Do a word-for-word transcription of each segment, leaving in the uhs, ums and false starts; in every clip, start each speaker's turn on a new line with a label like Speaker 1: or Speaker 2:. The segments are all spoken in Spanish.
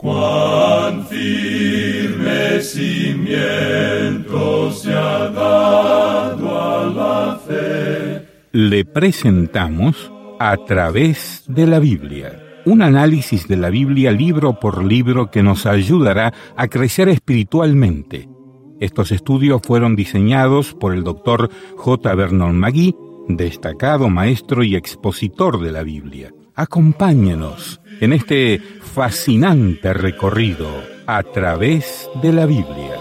Speaker 1: Cuán firme cimiento se ha dado a la fe.
Speaker 2: Le presentamos A través de la Biblia, un análisis de la Biblia libro por libro que nos ayudará a crecer espiritualmente. Estos estudios fueron diseñados por el doctor J. Vernon McGee, destacado maestro y expositor de la Biblia. Acompáñenos en este fascinante recorrido a través de la Biblia.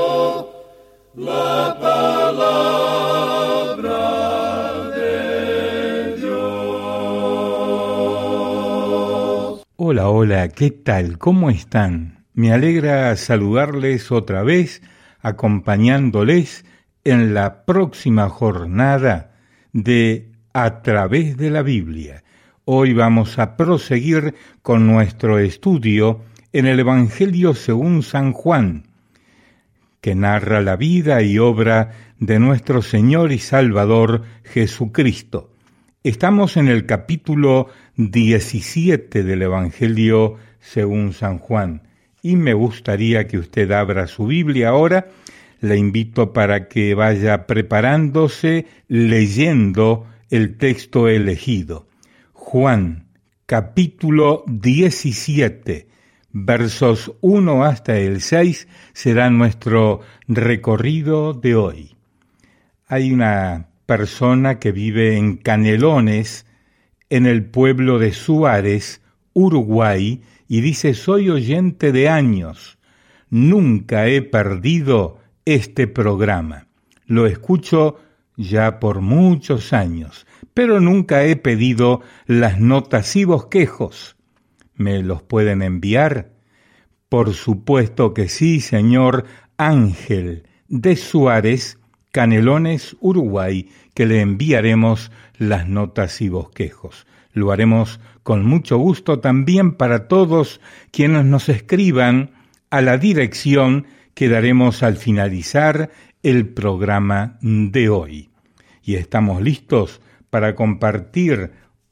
Speaker 1: La palabra de Dios.
Speaker 2: Hola, hola, ¿qué tal? ¿Cómo están? Me alegra saludarles otra vez, acompañándoles en la próxima jornada de A través de la Biblia. Hoy vamos a proseguir con nuestro estudio en el Evangelio según San Juan, que narra la vida y obra de nuestro Señor y Salvador Jesucristo. Estamos en el capítulo diecisiete del Evangelio según San Juan, y me gustaría que usted abra su Biblia ahora. Le invito para que vaya preparándose leyendo el texto elegido. Juan, capítulo diecisiete, versos uno hasta el seis, será nuestro recorrido de hoy. Hay una persona que vive en Canelones, en el pueblo de Suárez, Uruguay, y dice: soy oyente de años, nunca he perdido este programa. Lo escucho ya por muchos años, pero nunca he pedido las notas y bosquejos. ¿Me los pueden enviar? Por supuesto que sí, señor Ángel de Suárez, Canelones, Uruguay, que le enviaremos las notas y bosquejos. Lo haremos con mucho gusto también para todos quienes nos escriban a la dirección que daremos al finalizar el programa de hoy. Y estamos listos para compartir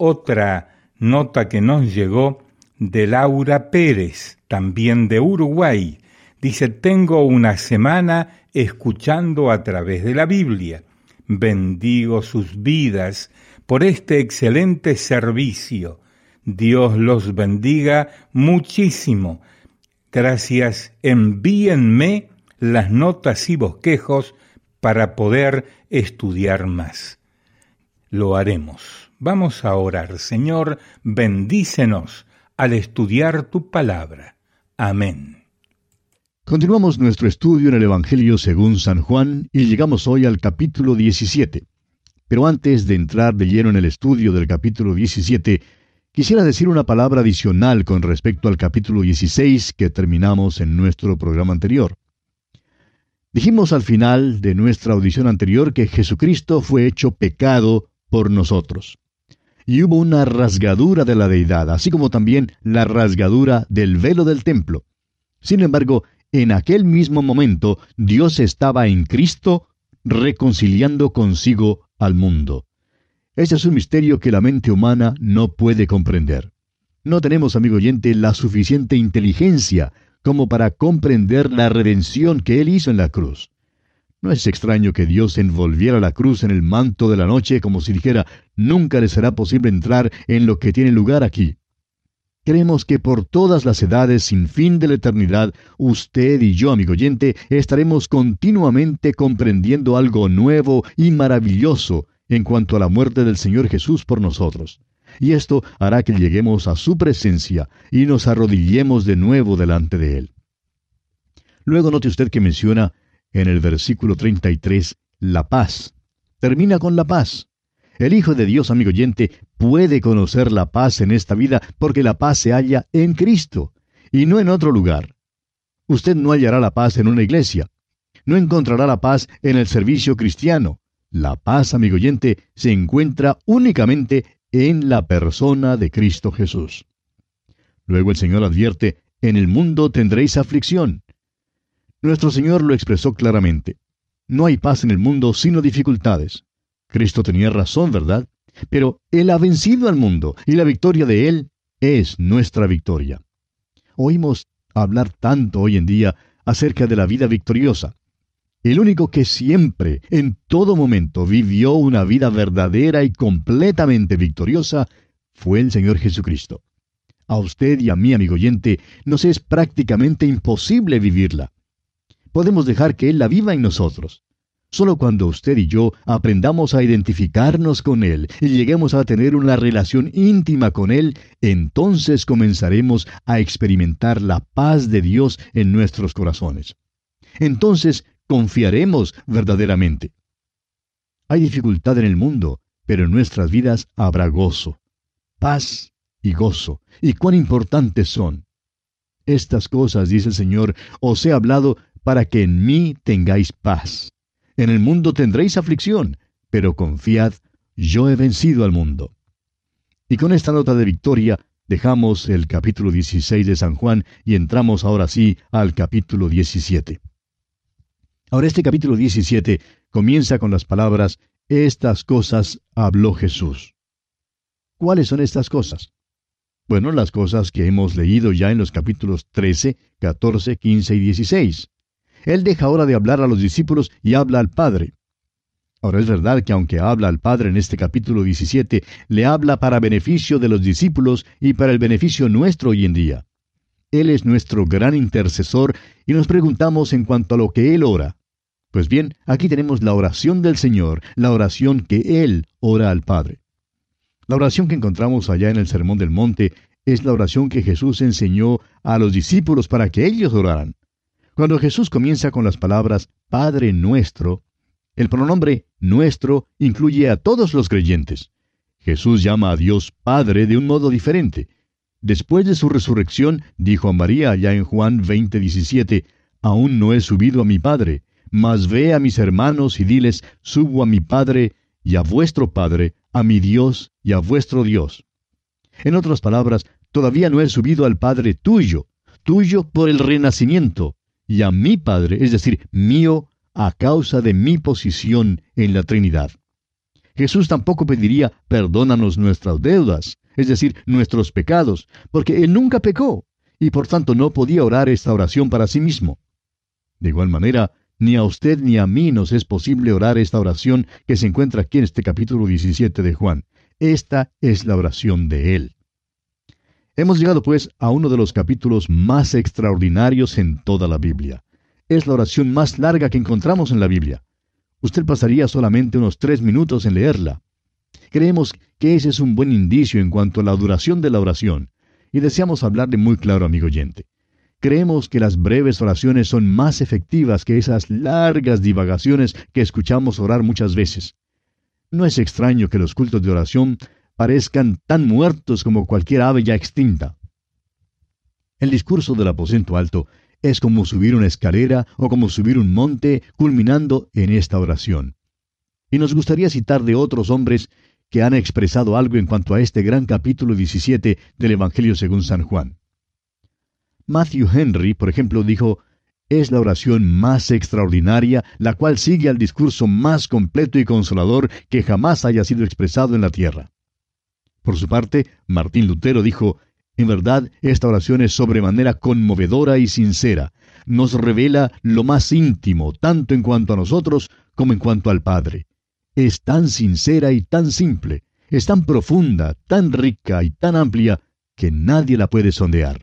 Speaker 2: otra nota que nos llegó de Laura Pérez, también de Uruguay. Dice: tengo una semana escuchando a través de la Biblia. Bendigo sus vidas por este excelente servicio. Dios los bendiga muchísimo. Gracias, envíenme las notas y bosquejos para poder estudiar más. Lo haremos. Vamos a orar. Señor, bendícenos al estudiar tu palabra. Amén.
Speaker 3: Continuamos nuestro estudio en el Evangelio según San Juan y llegamos hoy al capítulo diecisiete. Pero antes de entrar de lleno en el estudio del capítulo diecisiete, quisiera decir una palabra adicional con respecto al capítulo dieciséis que terminamos en nuestro programa anterior. Dijimos al final de nuestra audición anterior que Jesucristo fue hecho pecado por nosotros. Y hubo una rasgadura de la deidad, así como también la rasgadura del velo del templo. Sin embargo, en aquel mismo momento, Dios estaba en Cristo reconciliando consigo al mundo. Ese es un misterio que la mente humana no puede comprender. No tenemos, amigo oyente, la suficiente inteligencia como para comprender la redención que Él hizo en la cruz. No es extraño que Dios envolviera la cruz en el manto de la noche como si dijera: nunca le será posible entrar en lo que tiene lugar aquí. Creemos que por todas las edades sin fin de la eternidad, usted y yo, amigo oyente, estaremos continuamente comprendiendo algo nuevo y maravilloso en cuanto a la muerte del Señor Jesús por nosotros. Y esto hará que lleguemos a su presencia y nos arrodillemos de nuevo delante de Él. Luego note usted que menciona en el versículo treinta y tres la paz. Termina con la paz. El Hijo de Dios, amigo oyente, puede conocer la paz en esta vida porque la paz se halla en Cristo y no en otro lugar. Usted no hallará la paz en una iglesia. No encontrará la paz en el servicio cristiano. La paz, amigo oyente, se encuentra únicamente en la persona de Cristo Jesús. Luego el Señor advierte: en el mundo tendréis aflicción. Nuestro Señor lo expresó claramente. No hay paz en el mundo sino dificultades. Cristo tenía razón, ¿verdad? Pero Él ha vencido al mundo y la victoria de Él es nuestra victoria. Oímos hablar tanto hoy en día acerca de la vida victoriosa. El único que siempre, en todo momento, vivió una vida verdadera y completamente victoriosa fue el Señor Jesucristo. A usted y a mí, amigo oyente, nos es prácticamente imposible vivirla. Podemos dejar que Él la viva en nosotros. Solo cuando usted y yo aprendamos a identificarnos con Él y lleguemos a tener una relación íntima con Él, entonces comenzaremos a experimentar la paz de Dios en nuestros corazones. Entonces confiaremos verdaderamente. Hay dificultad en el mundo, pero en nuestras vidas habrá gozo, paz y gozo. ¿Y cuán importantes son? Estas cosas, dice el Señor, os he hablado para que en mí tengáis paz. En el mundo tendréis aflicción, pero confiad, yo he vencido al mundo. Y con esta nota de victoria, dejamos el capítulo dieciséis de San Juan y entramos ahora sí al capítulo diecisiete. Ahora este capítulo diecisiete comienza con las palabras, estas cosas habló Jesús. ¿Cuáles son estas cosas? Bueno, las cosas que hemos leído ya en los capítulos trece, catorce, quince y dieciséis. Él deja ahora de hablar a los discípulos y habla al Padre. Ahora es verdad que aunque habla al Padre en este capítulo diecisiete, le habla para beneficio de los discípulos y para el beneficio nuestro hoy en día. Él es nuestro gran intercesor y nos preguntamos en cuanto a lo que Él ora. Pues bien, aquí tenemos la oración del Señor, la oración que Él ora al Padre. La oración que encontramos allá en el Sermón del Monte es la oración que Jesús enseñó a los discípulos para que ellos oraran. Cuando Jesús comienza con las palabras Padre nuestro, el pronombre nuestro incluye a todos los creyentes. Jesús llama a Dios Padre de un modo diferente. Después de su resurrección, dijo a María allá en Juan veinte diecisiete, aún no he subido a mi Padre, mas ve a mis hermanos y diles, subo a mi Padre y a vuestro Padre, a mi Dios y a vuestro Dios. En otras palabras, todavía no he subido al Padre tuyo, tuyo por el renacimiento, y a mi Padre, es decir, mío, a causa de mi posición en la Trinidad. Jesús tampoco pediría, perdónanos nuestras deudas, es decir, nuestros pecados, porque Él nunca pecó, y por tanto no podía orar esta oración para sí mismo. De igual manera, ni a usted ni a mí nos es posible orar esta oración que se encuentra aquí en este capítulo diecisiete de Juan. Esta es la oración de Él. Hemos llegado pues a uno de los capítulos más extraordinarios en toda la Biblia. Es la oración más larga que encontramos en la Biblia. Usted pasaría solamente unos tres minutos en leerla. Creemos que ese es un buen indicio en cuanto a la duración de la oración, y deseamos hablarle muy claro, amigo oyente. Creemos que las breves oraciones son más efectivas que esas largas divagaciones que escuchamos orar muchas veces. No es extraño que los cultos de oración parezcan tan muertos como cualquier ave ya extinta. El discurso del aposento alto es como subir una escalera o como subir un monte, culminando en esta oración. Y nos gustaría citar de otros hombres que han expresado algo en cuanto a este gran capítulo diecisiete del Evangelio según San Juan. Matthew Henry, por ejemplo, dijo, es la oración más extraordinaria, la cual sigue al discurso más completo y consolador que jamás haya sido expresado en la tierra. Por su parte, Martín Lutero dijo, en verdad, esta oración es sobremanera conmovedora y sincera. Nos revela lo más íntimo, tanto en cuanto a nosotros como en cuanto al Padre. Es tan sincera y tan simple, es tan profunda, tan rica y tan amplia, que nadie la puede sondear.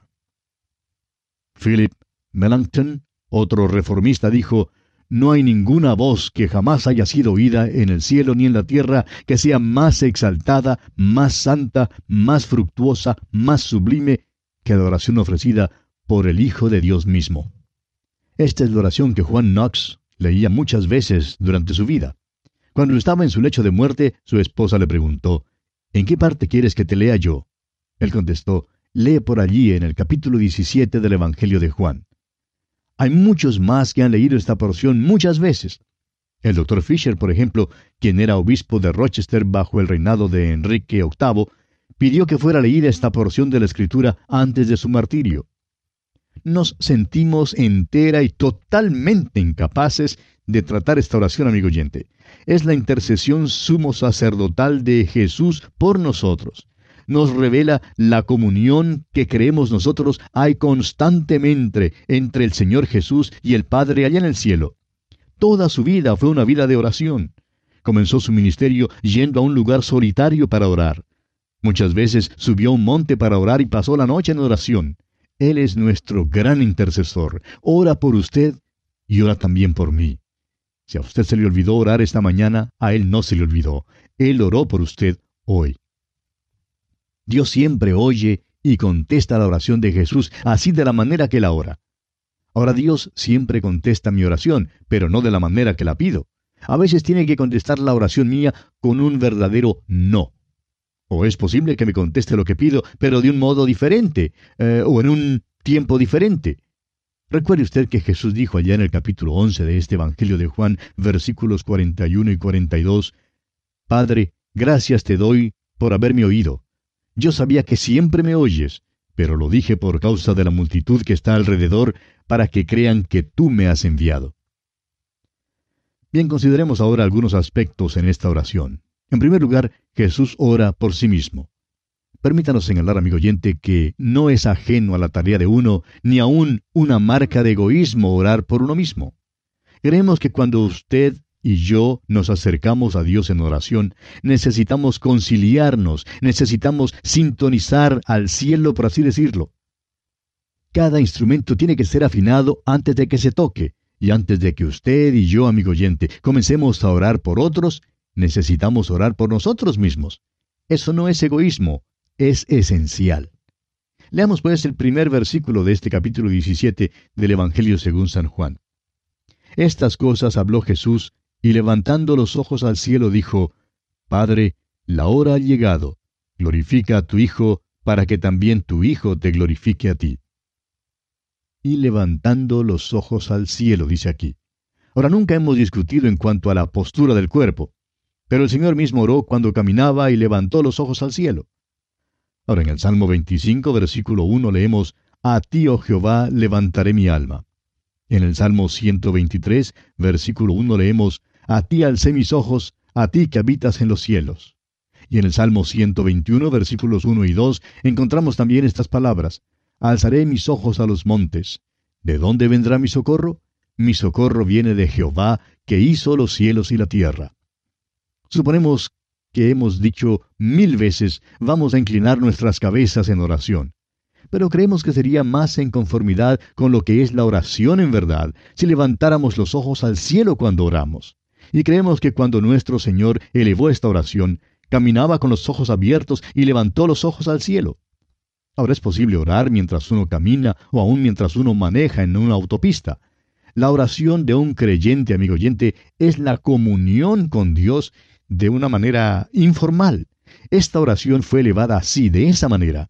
Speaker 3: Philip Melanchthon, otro reformista, dijo, no hay ninguna voz que jamás haya sido oída en el cielo ni en la tierra que sea más exaltada, más santa, más fructuosa, más sublime que la oración ofrecida por el Hijo de Dios mismo. Esta es la oración que Juan Knox leía muchas veces durante su vida. Cuando estaba en su lecho de muerte, su esposa le preguntó, ¿en qué parte quieres que te lea yo? Él contestó, lee por allí en el capítulo diecisiete del Evangelio de Juan. Hay muchos más que han leído esta porción muchas veces. El doctor Fisher, por ejemplo, quien era obispo de Rochester bajo el reinado de Enrique octavo, pidió que fuera leída esta porción de la Escritura antes de su martirio. Nos sentimos entera y totalmente incapaces de tratar esta oración, amigo oyente. Es la intercesión sumo sacerdotal de Jesús por nosotros. nos revela la comunión que creemos nosotros hay constantemente entre el Señor Jesús y el Padre allá en el cielo. Toda su vida fue una vida de oración. Comenzó su ministerio yendo a un lugar solitario para orar. Muchas veces subió a un monte para orar y pasó la noche en oración. Él es nuestro gran intercesor. Ora por usted y ora también por mí. Si a usted se le olvidó orar esta mañana, a Él no se le olvidó. Él oró por usted hoy. Dios siempre oye y contesta la oración de Jesús, así de la manera que la ora. Ahora Dios siempre contesta mi oración, pero no de la manera que la pido. A veces tiene que contestar la oración mía con un verdadero no. O es posible que me conteste lo que pido, pero de un modo diferente, eh, o en un tiempo diferente. Recuerde usted que Jesús dijo allá en el capítulo once de este Evangelio de Juan, versículos cuarenta y uno y cuarenta y dos, Padre, gracias te doy por haberme oído. Yo sabía que siempre me oyes, pero lo dije por causa de la multitud que está alrededor, para que crean que tú me has enviado. Bien, consideremos ahora algunos aspectos en esta oración. En primer lugar, Jesús ora por sí mismo. Permítanos señalar, amigo oyente, que no es ajeno a la tarea de uno, ni aún una marca de egoísmo orar por uno mismo. Creemos que cuando usted y yo nos acercamos a Dios en oración, necesitamos conciliarnos, necesitamos sintonizar al cielo, por así decirlo. Cada instrumento tiene que ser afinado antes de que se toque, y antes de que usted y yo, amigo oyente, comencemos a orar por otros, necesitamos orar por nosotros mismos. Eso no es egoísmo, es esencial. Leamos pues el primer versículo de este capítulo diecisiete del Evangelio según San Juan. Estas cosas habló Jesús, y levantando los ojos al cielo dijo, Padre, la hora ha llegado, glorifica a tu Hijo, para que también tu Hijo te glorifique a ti. Y levantando los ojos al cielo, dice aquí. Ahora, nunca hemos discutido en cuanto a la postura del cuerpo, pero el Señor mismo oró cuando caminaba y levantó los ojos al cielo. Ahora, en el Salmo veinticinco, versículo uno, leemos, A ti, oh Jehová, levantaré mi alma. En el Salmo ciento veintitrés, versículo uno, leemos, A ti alcé mis ojos, a ti que habitas en los cielos. Y en el Salmo ciento veintiuno, versículos uno y dos, encontramos también estas palabras, Alzaré mis ojos a los montes. ¿De dónde vendrá mi socorro? Mi socorro viene de Jehová, que hizo los cielos y la tierra. Suponemos que hemos dicho mil veces, vamos a inclinar nuestras cabezas en oración. Pero creemos que sería más en conformidad con lo que es la oración en verdad, si levantáramos los ojos al cielo cuando oramos. Y creemos que cuando nuestro Señor elevó esta oración, caminaba con los ojos abiertos y levantó los ojos al cielo. Ahora es posible orar mientras uno camina o aún mientras uno maneja en una autopista. La oración de un creyente, amigo oyente, es la comunión con Dios de una manera informal. Esta oración fue elevada así, de esa manera.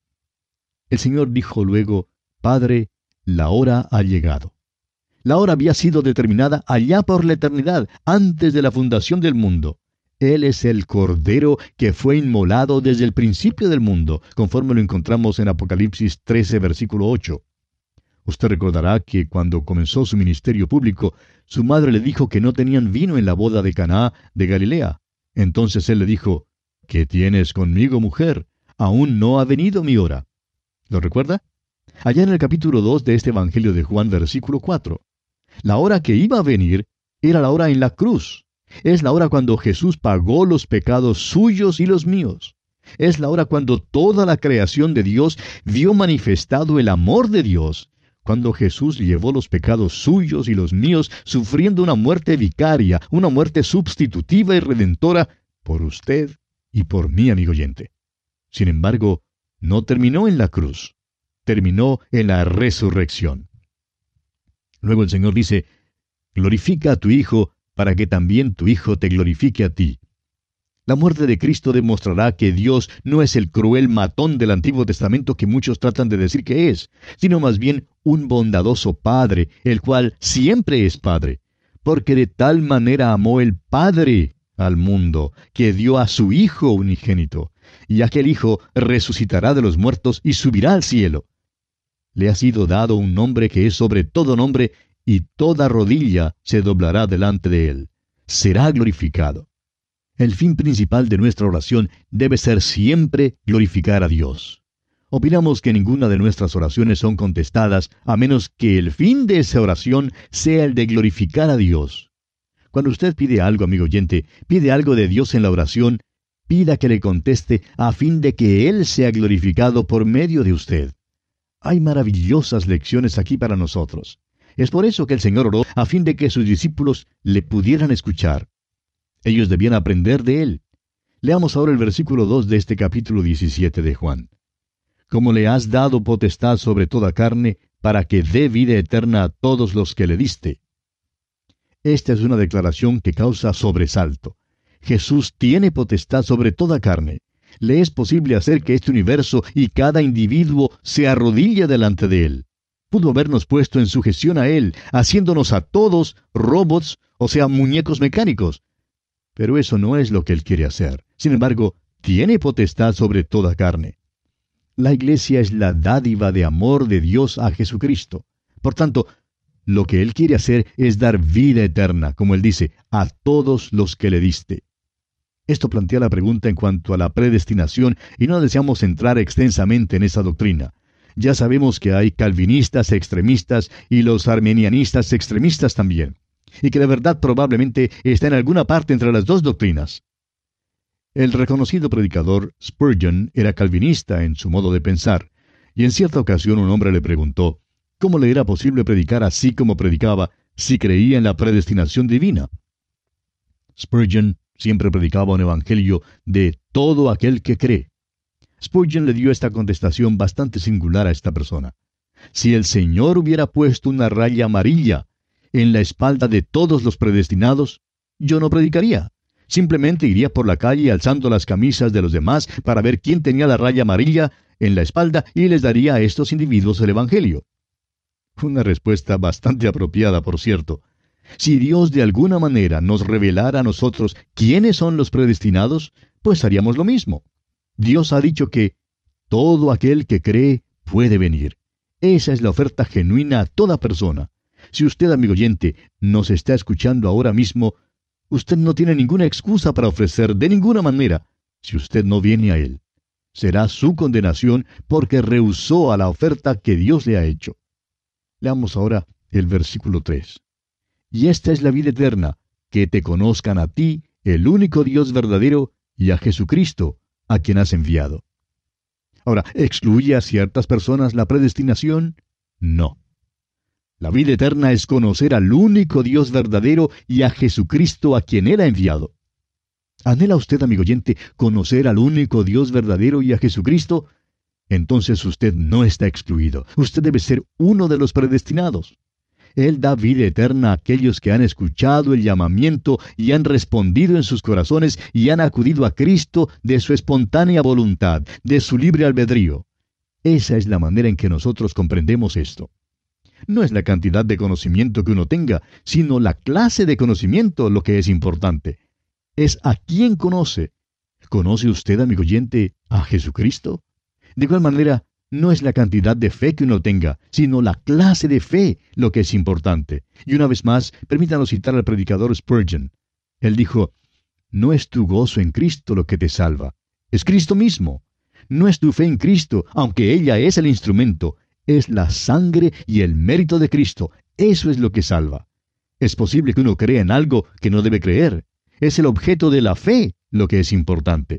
Speaker 3: El Señor dijo luego, Padre, la hora ha llegado. La hora había sido determinada allá por la eternidad, antes de la fundación del mundo. Él es el Cordero que fue inmolado desde el principio del mundo, conforme lo encontramos en Apocalipsis trece, versículo ocho. Usted recordará que cuando comenzó su ministerio público, su madre le dijo que no tenían vino en la boda de Caná de Galilea. Entonces él le dijo, ¿qué tienes conmigo, mujer? Aún no ha venido mi hora. ¿Lo recuerda? Allá en el capítulo dos de este Evangelio de Juan, versículo cuatro. La hora que iba a venir era la hora en la cruz. Es la hora cuando Jesús pagó los pecados suyos y los míos. Es la hora cuando toda la creación de Dios vio manifestado el amor de Dios, cuando Jesús llevó los pecados suyos y los míos, sufriendo una muerte vicaria, una muerte sustitutiva y redentora, por usted y por mí, amigo oyente. Sin embargo, no terminó en la cruz, terminó en la resurrección. Luego el Señor dice, glorifica a tu Hijo, para que también tu Hijo te glorifique a ti. La muerte de Cristo demostrará que Dios no es el cruel matón del Antiguo Testamento que muchos tratan de decir que es, sino más bien un bondadoso Padre, el cual siempre es Padre, porque de tal manera amó el Padre al mundo, que dio a su Hijo unigénito, y aquel Hijo resucitará de los muertos y subirá al cielo. Le ha sido dado un nombre que es sobre todo nombre, y toda rodilla se doblará delante de él. Será glorificado. El fin principal de nuestra oración debe ser siempre glorificar a Dios. Opinamos que ninguna de nuestras oraciones son contestadas a menos que el fin de esa oración sea el de glorificar a Dios. Cuando usted pide algo, amigo oyente, pide algo de Dios en la oración, pida que le conteste a fin de que Él sea glorificado por medio de usted. Hay maravillosas lecciones aquí para nosotros. Es por eso que el Señor oró a fin de que sus discípulos le pudieran escuchar. Ellos debían aprender de Él. Leamos ahora el versículo dos de este capítulo diecisiete de Juan. Como le has dado potestad sobre toda carne, para que dé vida eterna a todos los que le diste. Esta es una declaración que causa sobresalto. Jesús tiene potestad sobre toda carne. Le es posible hacer que este universo y cada individuo se arrodille delante de Él. Pudo habernos puesto en sujeción a Él, haciéndonos a todos robots, o sea, muñecos mecánicos. Pero eso no es lo que Él quiere hacer. Sin embargo, tiene potestad sobre toda carne. La iglesia es la dádiva de amor de Dios a Jesucristo. Por tanto, lo que Él quiere hacer es dar vida eterna, como Él dice, a todos los que le diste. Esto plantea la pregunta en cuanto a la predestinación y no deseamos entrar extensamente en esa doctrina. Ya sabemos que hay calvinistas extremistas y los armenianistas extremistas también, y que la verdad probablemente está en alguna parte entre las dos doctrinas. El reconocido predicador Spurgeon era calvinista en su modo de pensar, y en cierta ocasión un hombre le preguntó cómo le era posible predicar así como predicaba si creía en la predestinación divina. Spurgeon siempre predicaba un evangelio de todo aquel que cree. Spurgeon le dio esta contestación bastante singular a esta persona. Si el Señor hubiera puesto una raya amarilla en la espalda de todos los predestinados, yo no predicaría. Simplemente iría por la calle alzando las camisas de los demás para ver quién tenía la raya amarilla en la espalda y les daría a estos individuos el evangelio. Una respuesta bastante apropiada, por cierto. Si Dios de alguna manera nos revelara a nosotros quiénes son los predestinados, pues haríamos lo mismo. Dios ha dicho que todo aquel que cree puede venir. Esa es la oferta genuina a toda persona. Si usted, amigo oyente, nos está escuchando ahora mismo, usted no tiene ninguna excusa para ofrecer de ninguna manera si usted no viene a Él. Será su condenación porque rehusó a la oferta que Dios le ha hecho. Leamos ahora el versículo tres. Y esta es la vida eterna, que te conozcan a ti, el único Dios verdadero, y a Jesucristo, a quien has enviado. Ahora, ¿excluye a ciertas personas la predestinación? No. La vida eterna es conocer al único Dios verdadero y a Jesucristo a quien Él ha enviado. ¿Anhela usted, amigo oyente, conocer al único Dios verdadero y a Jesucristo? Entonces usted no está excluido. Usted debe ser uno de los predestinados. Él da vida eterna a aquellos que han escuchado el llamamiento y han respondido en sus corazones y han acudido a Cristo de su espontánea voluntad, de su libre albedrío. Esa es la manera en que nosotros comprendemos esto. No es la cantidad de conocimiento que uno tenga, sino la clase de conocimiento lo que es importante. Es a quién conoce. ¿Conoce usted, amigo oyente, a Jesucristo? De igual manera, no es la cantidad de fe que uno tenga, sino la clase de fe lo que es importante. Y una vez más, permítanos citar al predicador Spurgeon. Él dijo, no es tu gozo en Cristo lo que te salva, es Cristo mismo. No es tu fe en Cristo, aunque ella es el instrumento, es la sangre y el mérito de Cristo. Eso es lo que salva. Es posible que uno crea en algo que no debe creer. Es el objeto de la fe lo que es importante.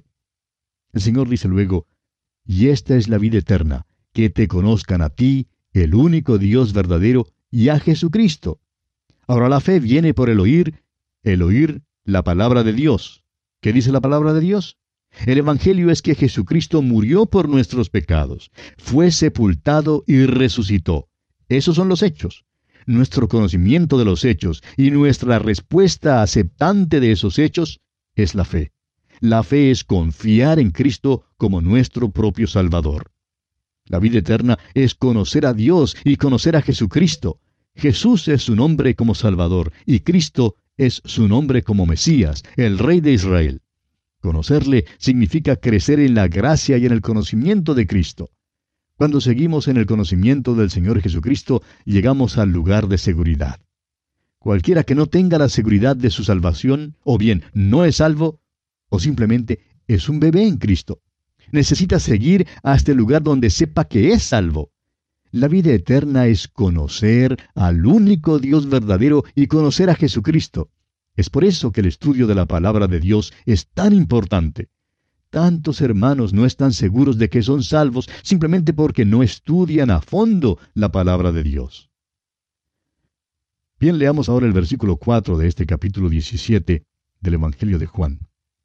Speaker 3: El Señor dice luego, y esta es la vida eterna, que te conozcan a ti, el único Dios verdadero, y a Jesucristo. Ahora la fe viene por el oír, el oír la palabra de Dios. ¿Qué dice la palabra de Dios? El Evangelio es que Jesucristo murió por nuestros pecados, fue sepultado y resucitó. Esos son los hechos. Nuestro conocimiento de los hechos y nuestra respuesta aceptante de esos hechos es la fe. La fe es confiar en Cristo como nuestro propio Salvador. La vida eterna es conocer a Dios y conocer a Jesucristo. Jesús es su nombre como Salvador y Cristo es su nombre como Mesías, el Rey de Israel. Conocerle significa crecer en la gracia y en el conocimiento de Cristo. Cuando seguimos en el conocimiento del Señor Jesucristo, llegamos al lugar de seguridad. Cualquiera que no tenga la seguridad de su salvación, o bien no es salvo, o simplemente es un bebé en Cristo. Necesita seguir hasta el lugar donde sepa que es salvo. La vida eterna es conocer al único Dios verdadero y conocer a Jesucristo. Es por eso que el estudio de la palabra de Dios es tan importante. Tantos hermanos no están seguros de que son salvos simplemente porque no estudian a fondo la palabra de Dios. Bien, leamos ahora el versículo cuatro de este capítulo diecisiete del Evangelio de Juan.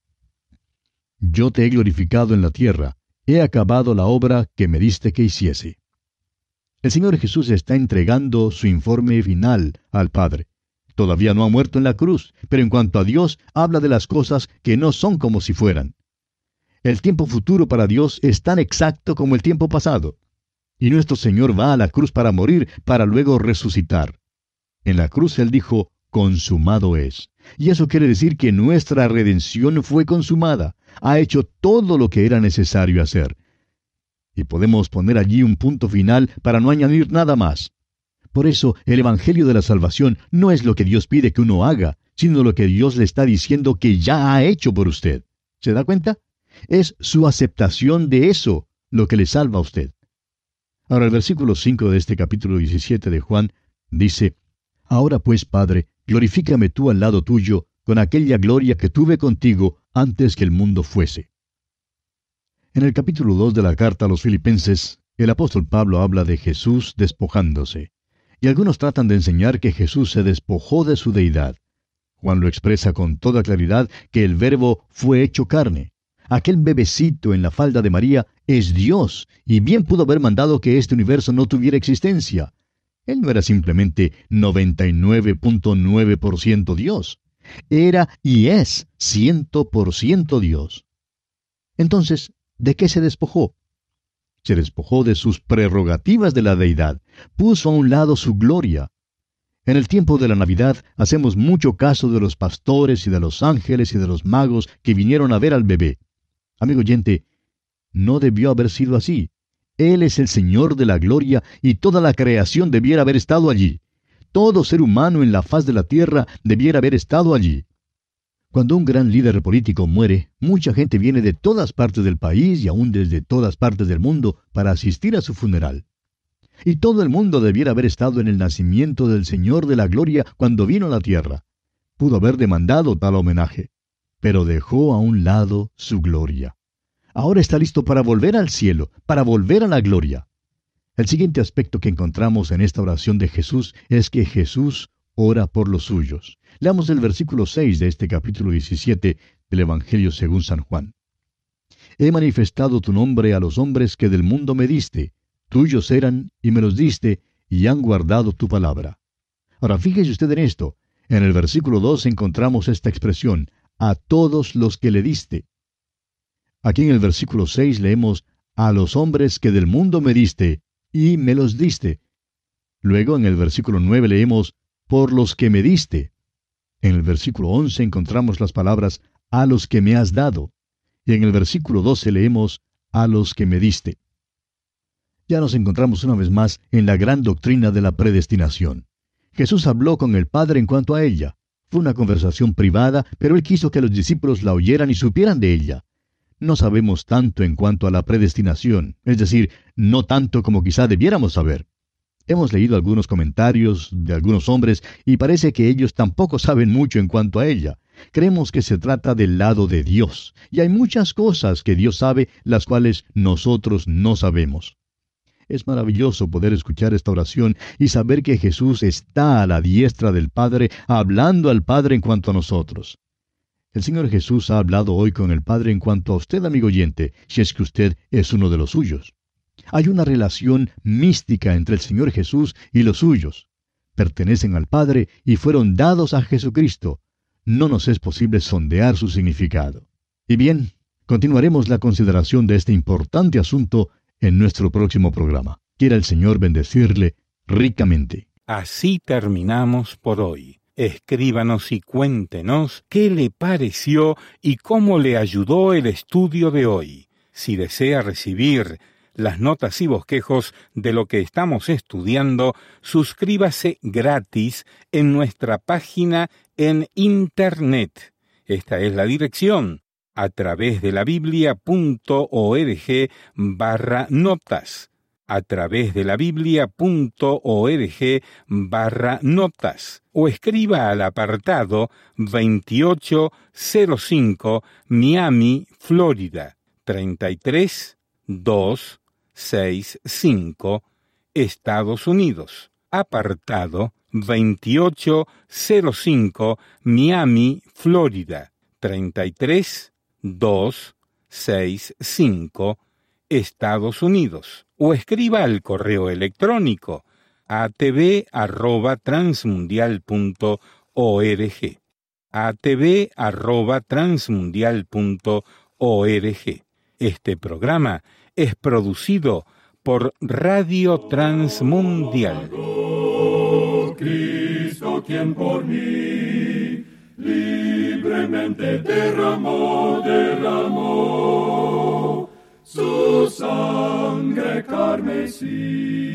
Speaker 3: Yo te he glorificado en la tierra, he acabado la obra que me diste que hiciese. El Señor Jesús está entregando su informe final al Padre. Todavía no ha muerto en la cruz, pero en cuanto a Dios, habla de las cosas que no son como si fueran. El tiempo futuro para Dios es tan exacto como el tiempo pasado. Y nuestro Señor va a la cruz para morir, para luego resucitar. En la cruz Él dijo, consumado es. Y eso quiere decir que nuestra redención fue consumada. Ha hecho todo lo que era necesario hacer. Y podemos poner allí un punto final para no añadir nada más. Por eso, el Evangelio de la Salvación no es lo que Dios pide que uno haga, sino lo que Dios le está diciendo que ya ha hecho por usted. ¿Se da cuenta? Es su aceptación de eso lo que le salva a usted. Ahora el versículo cinco de este capítulo diecisiete de Juan dice, Ahora pues, Padre, glorifícame tú al lado tuyo, con aquella gloria que tuve contigo antes que el mundo fuese. En el capítulo dos de la carta a los Filipenses, el apóstol Pablo habla de Jesús despojándose. Y algunos tratan de enseñar que Jesús se despojó de su deidad. Juan lo expresa con toda claridad que el Verbo fue hecho carne. Aquel bebecito en la falda de María es Dios, y bien pudo haber mandado que este universo no tuviera existencia. Él no era simplemente noventa y nueve punto nueve por ciento Dios. Era y es cien por ciento Dios. Entonces, ¿de qué se despojó? Se despojó de sus prerrogativas de la deidad. Puso a un lado su gloria. En el tiempo de la Navidad hacemos mucho caso de los pastores y de los ángeles y de los magos que vinieron a ver al bebé. Amigo oyente, no debió haber sido así. Él es el Señor de la gloria y toda la creación debiera haber estado allí. Todo ser humano en la faz de la tierra debiera haber estado allí. Cuando un gran líder político muere, mucha gente viene de todas partes del país y aún desde todas partes del mundo para asistir a su funeral. Y todo el mundo debiera haber estado en el nacimiento del Señor de la gloria cuando vino a la tierra. Pudo haber demandado tal homenaje, pero dejó a un lado su gloria. Ahora está listo para volver al cielo, para volver a la gloria. El siguiente aspecto que encontramos en esta oración de Jesús es que Jesús ora por los suyos. Leamos el versículo seis de este capítulo diecisiete del Evangelio según San Juan. He manifestado tu nombre a los hombres que del mundo me diste. Tuyos eran y me los diste, y han guardado tu palabra. Ahora fíjese usted en esto. En el versículo dos encontramos esta expresión, a todos los que le diste. Aquí en el versículo seis leemos, a los hombres que del mundo me diste, y me los diste. Luego en el versículo nueve leemos, por los que me diste. En el versículo once encontramos las palabras, a los que me has dado. Y en el versículo doce leemos, a los que me diste. Ya nos encontramos una vez más en la gran doctrina de la predestinación. Jesús habló con el Padre en cuanto a ella. Fue una conversación privada, pero Él quiso que los discípulos la oyeran y supieran de ella. No sabemos tanto en cuanto a la predestinación, es decir, no tanto como quizá debiéramos saber. Hemos leído algunos comentarios de algunos hombres y parece que ellos tampoco saben mucho en cuanto a ella. Creemos que se trata del lado de Dios, y hay muchas cosas que Dios sabe, las cuales nosotros no sabemos. Es maravilloso poder escuchar esta oración y saber que Jesús está a la diestra del Padre, hablando al Padre en cuanto a nosotros. El Señor Jesús ha hablado hoy con el Padre en cuanto a usted, amigo oyente, si es que usted es uno de los suyos. Hay una relación mística entre el Señor Jesús y los suyos. Pertenecen al Padre y fueron dados a Jesucristo. No nos es posible sondear su significado. Y bien, continuaremos la consideración de este importante asunto en nuestro próximo programa. Quiera el Señor bendecirle ricamente.
Speaker 2: Así terminamos por hoy. Escríbanos y cuéntenos qué le pareció y cómo le ayudó el estudio de hoy. Si desea recibir las notas y bosquejos de lo que estamos estudiando, suscríbase gratis en nuestra página en Internet. Esta es la dirección, a través de la biblia.org barra notas, a través de la biblia.org barra notas, o escriba al apartado veintiocho cero cinco Miami, Florida, treinta y tres mil doscientos sesenta y cinco, Estados Unidos. Apartado veintiocho cero cinco Miami, Florida, treinta y tres mil doscientos sesenta y cinco, Estados Unidos. O escriba al correo electrónico a t v arroba transmundial punto org, a t v arroba transmundial punto org. Este programa es producido por Radio Transmundial.
Speaker 1: Cristo, quien por mí libremente derramó, derramó su sangre carmesí.